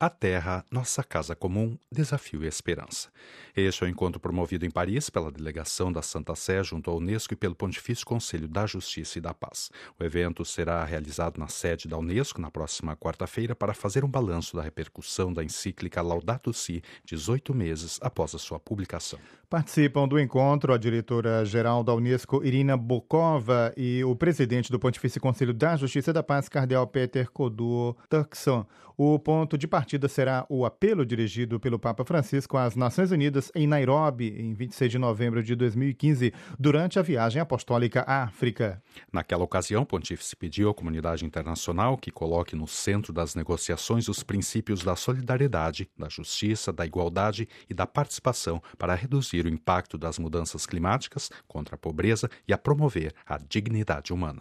A Terra, Nossa Casa Comum, Desafio e Esperança. Este é o encontro promovido em Paris pela delegação da Santa Sé junto à Unesco e pelo Pontifício Conselho da Justiça e da Paz. O evento será realizado na sede da Unesco na próxima quarta-feira para fazer um balanço da repercussão da encíclica Laudato Si, 18 meses após a sua publicação. Participam do encontro a diretora-geral da Unesco, Irina Bokova, e o presidente do Pontifício Conselho da Justiça e da Paz, cardeal Peter Kodur Turkson. O ponto de partida será o apelo dirigido pelo Papa Francisco às Nações Unidas em Nairobi, em 26 de novembro de 2015, durante a viagem apostólica à África. Naquela ocasião, o pontífice pediu à comunidade internacional que coloque no centro das negociações os princípios da solidariedade, da justiça, da igualdade e da participação para reduzir o impacto das mudanças climáticas, contra a pobreza e a promover a dignidade humana.